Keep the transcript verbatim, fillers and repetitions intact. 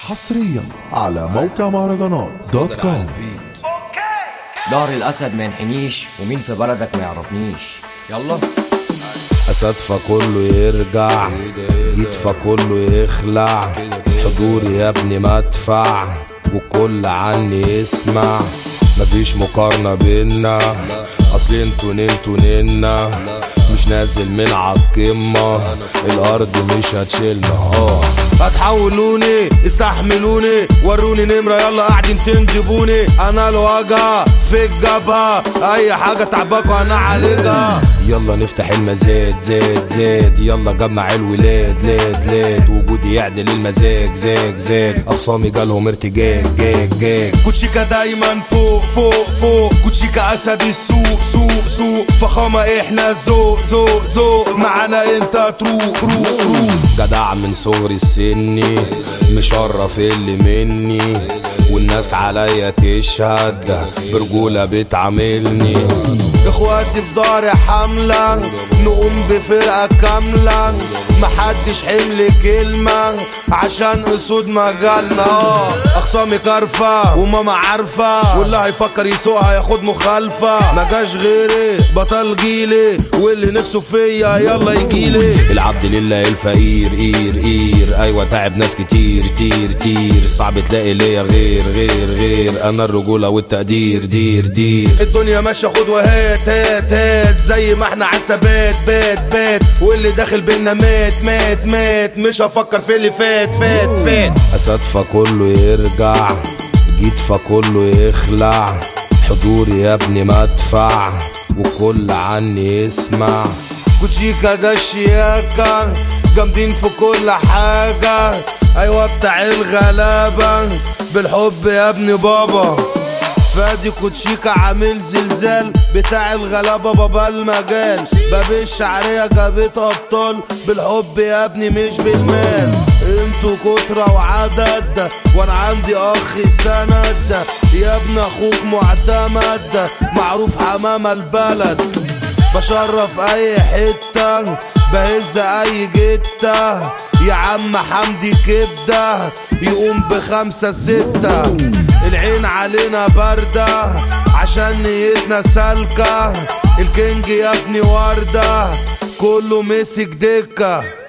حصريا على موقع مهرجانات دوت كوم. ظهر الاسد ما ينحنيش ومين في بلدك ما يعرفنيش. يلا اسد فكله يرجع، جيت فكله يخلع، حضوري يا ابني مدفع وكل عني يسمع. مفيش مقارنة بينا، اصل انتوا ننتوا ننا، مش نازل من عالقمة، الارض مش هتشيلنا. اه هتحولوني استحملوني، وروني نمرة يلا قاعدين تنجبوني. انا الواجهة في الجبهة، اي حاجة تعباكوا انا عالجها. يلا نفتح المزاد زاد زاد، يلا جمع الولاد لاد لاد، وجودي يعدل المزاج زاج زاج، اخصامي جالهم ارتجاج جاج جاج. كوتشيكا دايما فوق فوق فوق، كوتشيكا اسد السوق سوق سوق، فخامة احنا ذوق ذوق ذوق، معانا انت تروق روق روق. جدع من صغري سني، مشرف اللي مني، والناس عليا تشهد برجولة بتعاملني. اخواتي في داري حملة، نقوم بفرقة كاملة، محدش حمل كلمة عشان اسود مجالنا. اخصامي كارفة وماما عارفة، واللي هيفكر يسوقها ياخد مخالفة. مجاش غيري بطل جيلي، واللي نفسه فيا يلا يجيلي. العبد لله الفقير قير قير، ايوه تعب ناس كتير تير تير، صعب تلاقي ليا غير غير غير، انا الرجولة والتقدير دير دير. الدنيا ماشية خد وهات هات هات، زي ما احنا عسبات بات بات، واللي داخل بينا مات مات مات، مش هفكر في اللي فات فات فات. اسد فكله يرجع، جيت فكله يخلع، حضوري يا ابني مدفع وكل عني يسمع. كوتشيكا ده الشياكة، جامدين في كل حاجة، ايوه بتاع الغلابة، بالحب يا ابني بابا. فادي كوتشيكا عامل زلزال، بتاع الغلابة بابا المجال، باب الشعرية جابت ابطال، بالحب يا ابني مش بالمال. انتوا كترة وعدد، وانا عندي اخ سند، يا ابن اخوك معتمد، معروف حمامة البلد، بشرف اي حتة، بهز اي جتة، يا عم حمدي كبدة يقوم بخمسة ستة. العين علينا باردة عشان نيتنا سالكة، الكينج يا ابني وردة كله مسك دكة.